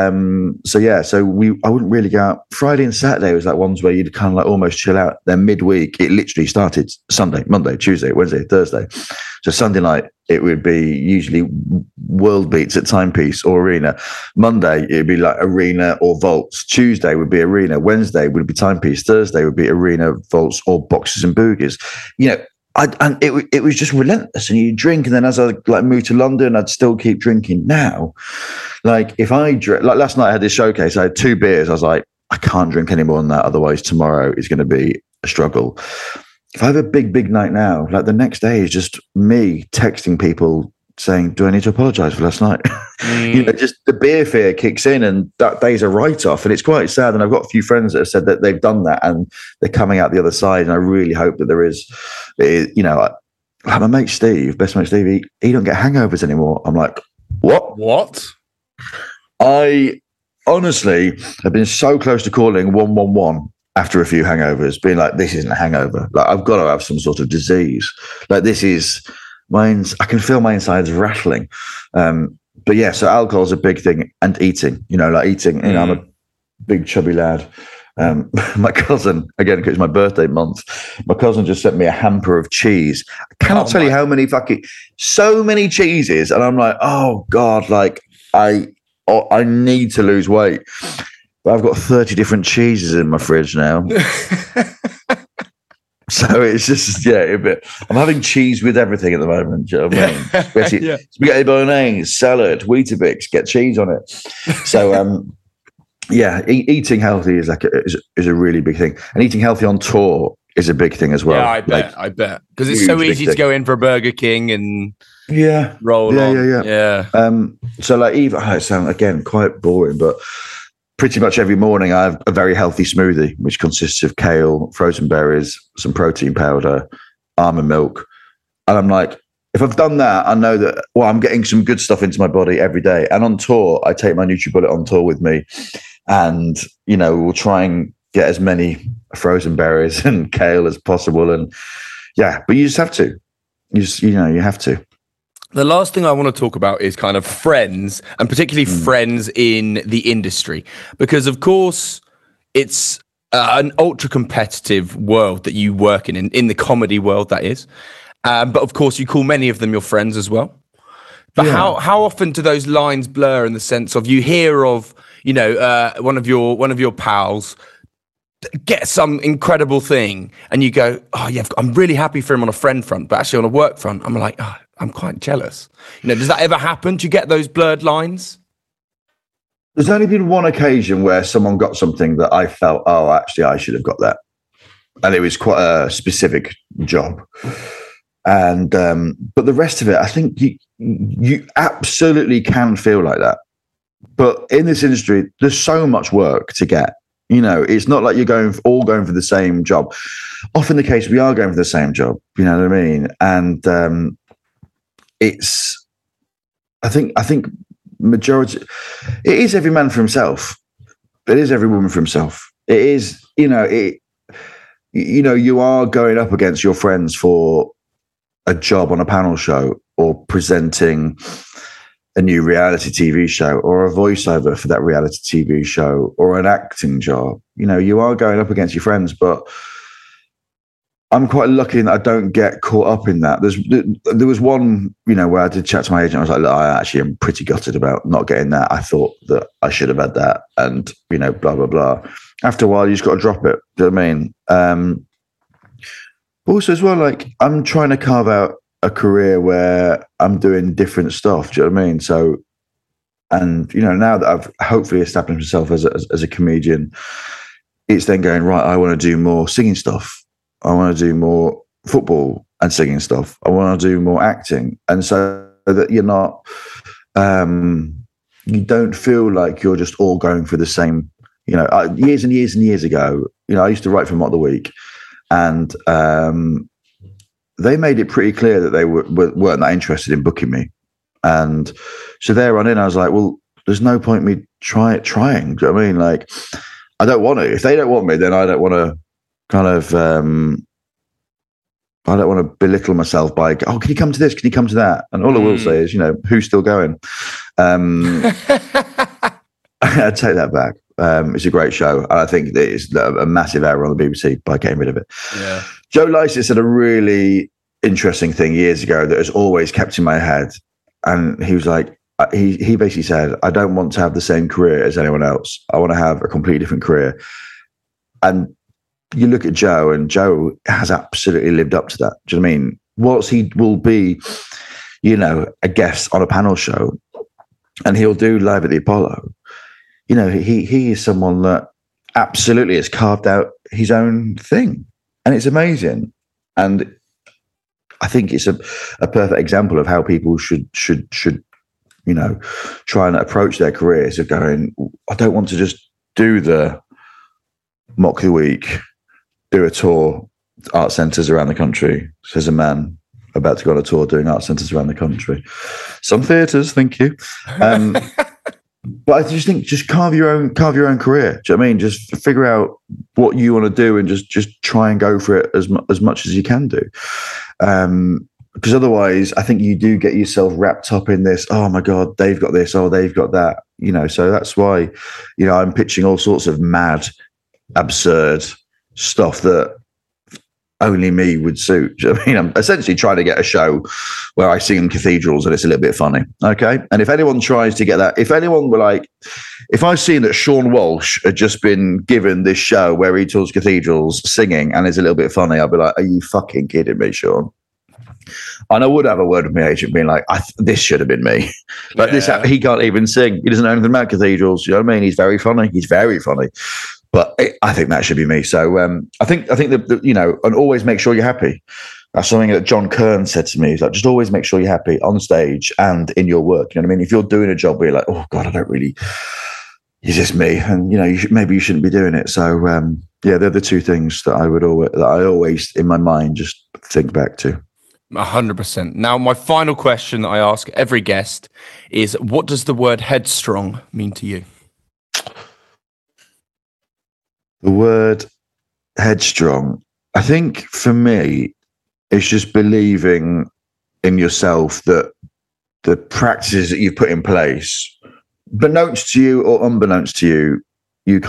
I wouldn't really go out. Friday and Saturday was like ones where you'd kind of like almost chill out. Then midweek, it literally started Sunday, Monday, Tuesday, Wednesday, Thursday. So Sunday night, it would be usually World Beats at Timepiece or Arena. Monday, it'd be like Arena or Vaults. Tuesday would be Arena. Wednesday would be Timepiece. Thursday would be Arena, Vaults, or Boxes and Boogies. And it was just relentless, and you drink, and then as I like moved to London, I'd still keep drinking. Now, like if I drink, like last night I had this showcase, I had 2 beers. I was like, I can't drink any more than that, otherwise tomorrow is going to be a struggle. If I have a big night now, like the next day is just me texting people saying, do I need to apologize for last night? Just the beer fear kicks in, and that day's a write-off, and it's quite sad. And I've got a few friends that have said that they've done that and they're coming out the other side, and I really hope that there is, like my mate Steve, best mate Steve, he don't get hangovers anymore. I'm like, what? I honestly have been so close to calling 111 after a few hangovers, being like, this isn't a hangover. Like, I've got to have some sort of disease. Like, this is I can feel my insides rattling. But yeah, so alcohol is a big thing, and eating, eating, I'm a big chubby lad. My cousin, again, because it's my birthday month, my cousin just sent me a hamper of cheese. I cannot tell you how many so many cheeses. And I'm like, oh God, like I need to lose weight. But I've got 30 different cheeses in my fridge now. So it's just, a bit. I'm having cheese with everything at the moment. Do you know what I mean? Spaghetti bolognese, salad, Weetabix, get cheese on it. So, eating healthy is is a really big thing, and eating healthy on tour is a big thing as well. Yeah, I bet, because it's so easy to go in for a Burger King and roll on. Yeah. So like, even it sounds again quite boring, but pretty much every morning I have a very healthy smoothie, which consists of kale, frozen berries, some protein powder, almond milk. And I'm like, if I've done that, I know that, I'm getting some good stuff into my body every day. And on tour, I take my NutriBullet on tour with me. And, we'll try and get as many frozen berries and kale as possible. And but you just have to. You have to. The last thing I want to talk about is kind of friends, and particularly friends in the industry, because of course it's an ultra competitive world that you work in the comedy world, that is. But of course you call many of them your friends as well. But how often do those lines blur, in the sense of you hear of, one of your pals get some incredible thing and you go, oh yeah, I'm really happy for him on a friend front, but actually on a work front, I'm like, oh, I'm quite jealous. Does that ever happen? Do you get those blurred lines? There's only been one occasion where someone got something that I felt, oh, actually, I should have got that. And it was quite a specific job. And, but the rest of it, I think you absolutely can feel like that. But in this industry, there's so much work to get. It's not like you're all going for the same job. Often the case, we are going for the same job. You know what I mean? And, I think majority, it is every man for himself. It is every woman for himself. It is, you are going up against your friends for a job on a panel show, or presenting a new reality TV show, or a voiceover for that reality TV show, or an acting job. You are going up against your friends, but I'm quite lucky that I don't get caught up in that. There was one, where I did chat to my agent. I was like, look, I actually am pretty gutted about not getting that. I thought that I should have had that, and, blah, blah, blah. After a while, you just got to drop it. Do you know what I mean? Also as well, like, I'm trying to carve out a career where I'm doing different stuff. Do you know what I mean? So, and, now that I've hopefully established myself as a comedian, it's then going, right, I want to do more singing stuff. I want to do more football and singing stuff. I want to do more acting. And so that you're not, you don't feel like you're just all going for the same, years and years and years ago, I used to write for Mock the Week, and they made it pretty clear that they weren't that interested in booking me. And so there on in, I was like, well, there's no point me trying. Do you know what I mean? Like, I don't want to. If they don't want me, then I don't want to kind of, I don't want to belittle myself by, can you come to this? Can you come to that? And all I will say is, who's still going? I'd take that back. It's a great show. And I think that it's a massive error on the BBC by getting rid of it. Yeah. Joe Lycett said a really interesting thing years ago that has always kept in my head. And he was like, he basically said, I don't want to have the same career as anyone else. I want to have a completely different career. And you look at Joe, and Joe has absolutely lived up to that. Do you know what I mean? Whilst he will be, a guest on a panel show, and he'll do Live at the Apollo, he is someone that absolutely has carved out his own thing. And it's amazing. And I think it's a perfect example of how people should try and approach their careers of going, I don't want to just do the Mock the Week, do a tour, art centres around the country, says a man about to go on a tour doing art centres around the country. Some theatres, thank you. But I just think, just carve your own career. Do you know what I mean? Just figure out what you want to do and just try and go for it as much as you can do. Because otherwise, I think you do get yourself wrapped up in this, oh my God, they've got this, oh, they've got that. So that's why, I'm pitching all sorts of mad, absurd stuff that only me would suit. Do you know what I mean? I'm essentially trying to get a show where I sing in cathedrals and it's a little bit funny. Okay. And if anyone tries to get that, if anyone were like, if I've seen that Sean Walsh had just been given this show where he tours cathedrals singing and is a little bit funny, I'd be like, are you fucking kidding me, Sean? And I would have a word with my agent being like, this should have been me. This, he can't even sing. He doesn't know anything about cathedrals. You know what I mean? He's very funny. But I think that should be me. So I think that, and always make sure you're happy. That's something that John Kern said to me. He's like, just always make sure you're happy on stage and in your work. You know what I mean? If you're doing a job where you're like, oh God, I don't really, it's just me. And, maybe you shouldn't be doing it. So they're the two things that I always in my mind just think back to. 100%. Now, my final question that I ask every guest is, what does the word headstrong mean to you? The word headstrong, I think for me, it's just believing in yourself that the practices that you've put in place, beknownst to you or unbeknownst to you, you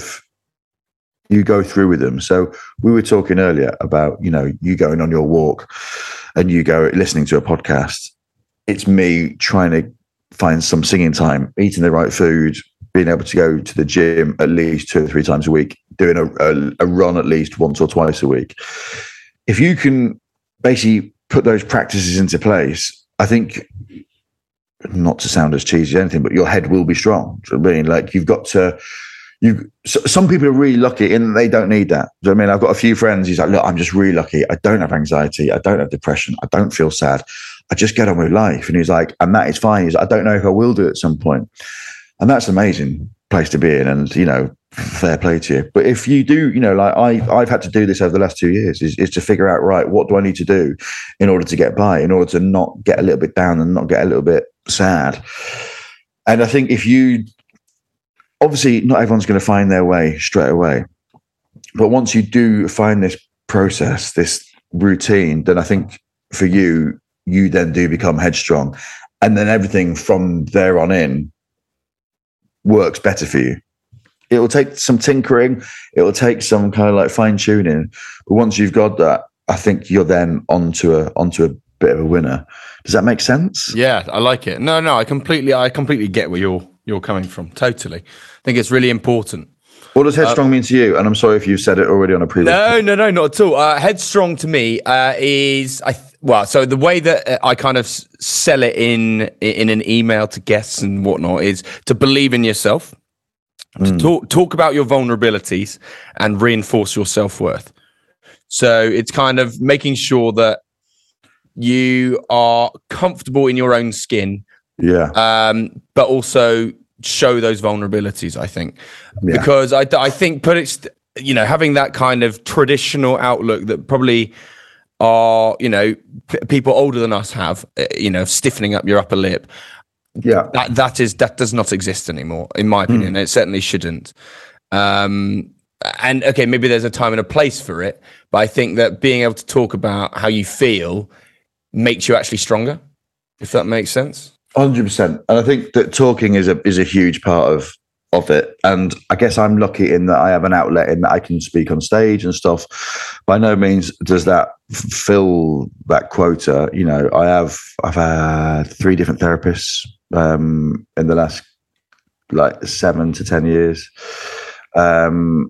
go through with them. So we were talking earlier about, you going on your walk and you go listening to a podcast. It's me trying to find some singing time, eating the right food, being able to go to the gym at least 2 or 3 times a week, doing a run at least once or twice a week. If you can basically put those practices into place, I think, not to sound as cheesy as anything, but your head will be strong. Do you know what I mean? Like, you've got to, some people are really lucky and they don't need that. Do you know what I mean? I've got a few friends, he's like, look, I'm just really lucky. I don't have anxiety. I don't have depression. I don't feel sad. I just get on with life. And he's like, and that is fine. He's like, I don't know if I will do it at some point. And that's an amazing place to be in. And, fair play to you. But if you do, like I've had to do this over the last 2 years is to figure out, right, what do I need to do in order to get by, in order to not get a little bit down and not get a little bit sad. And I think obviously not everyone's going to find their way straight away. But once you do find this process, this routine, then I think for you then do become headstrong. And then everything from there on in works better for you. It will take some tinkering. It will take some kind of like fine tuning. But once you've got that, I think you're then onto a bit of a winner. Does that make sense? Yeah, I like it. No, I completely get where you're coming from. Totally. I think it's really important. What does headstrong mean to you? And I'm sorry if you said it already on a previous. No, not at all. Headstrong to me is so the way that I kind of sell it in an email to guests and whatnot is to believe in yourself, to talk about your vulnerabilities and reinforce your self-worth. So it's kind of making sure that you are comfortable in your own skin. Yeah. But also show those vulnerabilities, I think. Yeah. Because I think, but it's, having that kind of traditional outlook that probably are, people older than us have, stiffening up your upper lip. Yeah. That does not exist anymore, in my opinion. It certainly shouldn't. And okay, maybe there's a time and a place for it, but I think that being able to talk about how you feel makes you actually stronger, if that makes sense. 100%. And I think that talking is a huge part of it. And I guess I'm lucky in that I have an outlet in that I can speak on stage and stuff. By no means does that fill that quota. I've had 3 different therapists in the last 7 to 10 years. And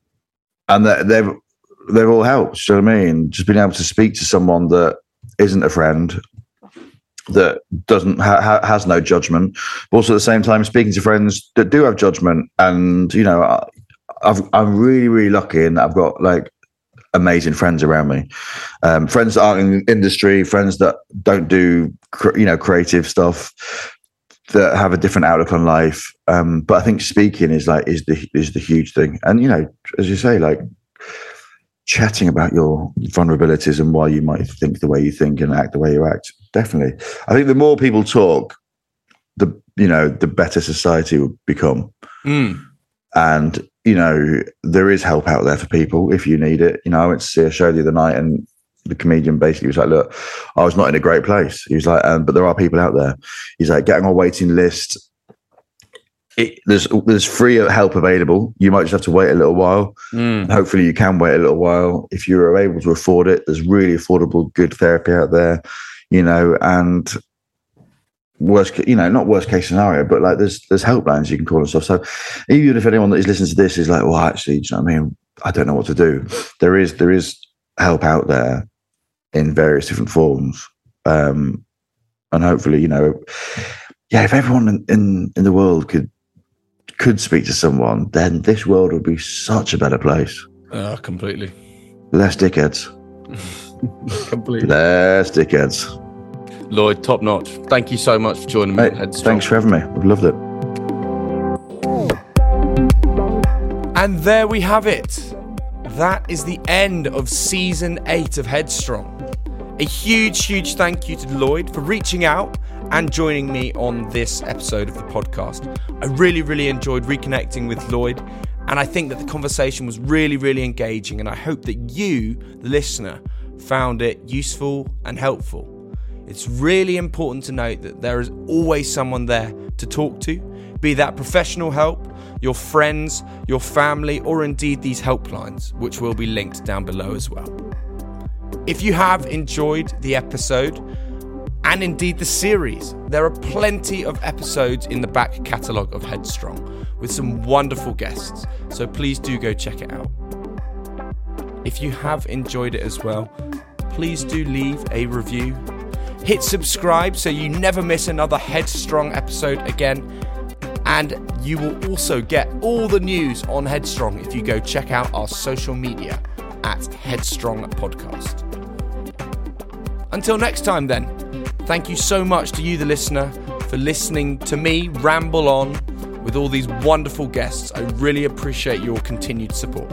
they've all helped. Do you know what I mean? Just being able to speak to someone that isn't a friend, that doesn't has no judgment, but also at the same time speaking to friends that do have judgment. And I'm really, really lucky in that I've got amazing friends around me, friends that aren't in the industry, friends that don't do creative stuff, that have a different outlook on life. But I think speaking is the huge thing. And as you say, chatting about your vulnerabilities and why you might think the way you think and act the way you act. Definitely. I think the more people talk, the better society will become. And, there is help out there for people if you need it. I went to see a show the other night and the comedian basically was like, look, I was not in a great place. He was like, but there are people out there. He's like, get on a waiting list. There's free help available. You might just have to wait a little while. Hopefully you can wait a little while. If you're able to afford it, there's really affordable, good therapy out there, and not worst case scenario, but there's helplines you can call and stuff. So even if anyone that is listening to this is like, well, actually, do you know what I mean? I don't know what to do. There is help out there in various different forms. And hopefully, if everyone in the world could speak to someone, then this world would be such a better place. Completely. Less dickheads. Completely. Less dickheads. Lloyd, top notch. Thank you so much for joining me. Thanks for having me. I've loved it. And there we have it. That is the end of season 8 of Headstrong. A huge, huge thank you to Lloyd for reaching out and joining me on this episode of the podcast. I really, really enjoyed reconnecting with Lloyd, and I think that the conversation was really, really engaging, and I hope that you, the listener, found it useful and helpful. It's really important to note that there is always someone there to talk to, be that professional help, your friends, your family, or indeed these helplines, which will be linked down below as well. If you have enjoyed the episode, and indeed the series, there are plenty of episodes in the back catalogue of Headstrong with some wonderful guests, so please do go check it out. If you have enjoyed it as well, please do leave a review. Hit subscribe so you never miss another Headstrong episode again, and you will also get all the news on Headstrong if you go check out our social media at Headstrong Podcast. Until next time then, thank you so much to you, the listener, for listening to me ramble on with all these wonderful guests. I really appreciate your continued support.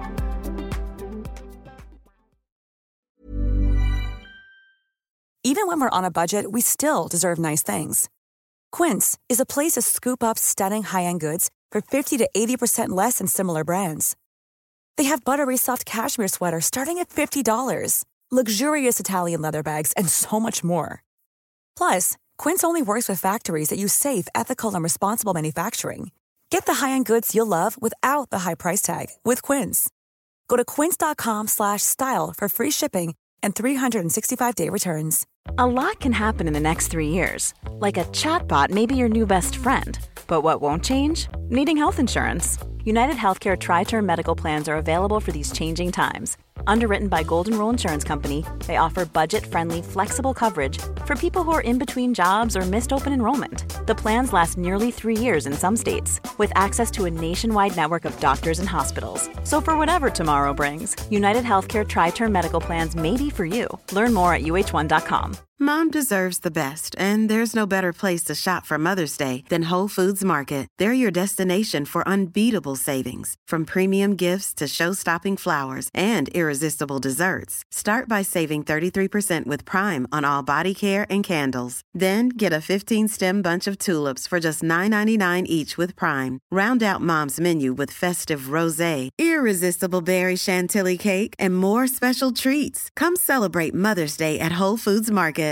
Even when we're on a budget, we still deserve nice things. Quince is a place to scoop up stunning high-end goods for 50 to 80% less than similar brands. They have buttery soft cashmere sweaters starting at $50, luxurious Italian leather bags, and so much more. Plus, Quince only works with factories that use safe, ethical, and responsible manufacturing. Get the high-end goods you'll love without the high price tag with Quince. Go to quince.com/style for free shipping and 365-day returns. A lot can happen in the next 3 years. Like a chatbot may be your new best friend. But what won't change? Needing health insurance. United Healthcare Tri-Term Medical Plans are available for these changing times. Underwritten by Golden Rule Insurance Company, they offer budget-friendly, flexible coverage for people who are in between jobs or missed open enrollment. The plans last nearly 3 years in some states, with access to a nationwide network of doctors and hospitals. So for whatever tomorrow brings, United Healthcare Tri-Term Medical Plans may be for you. Learn more at uh1.com. Mom deserves the best, and there's no better place to shop for Mother's Day than Whole Foods Market. They're your destination for unbeatable savings, from premium gifts to show-stopping flowers and irresistible desserts. Start by saving 33% with Prime on all body care and candles. Then get a 15-stem bunch of tulips for just $9.99 each with Prime. Round out Mom's menu with festive rosé, irresistible berry chantilly cake, and more special treats. Come celebrate Mother's Day at Whole Foods Market.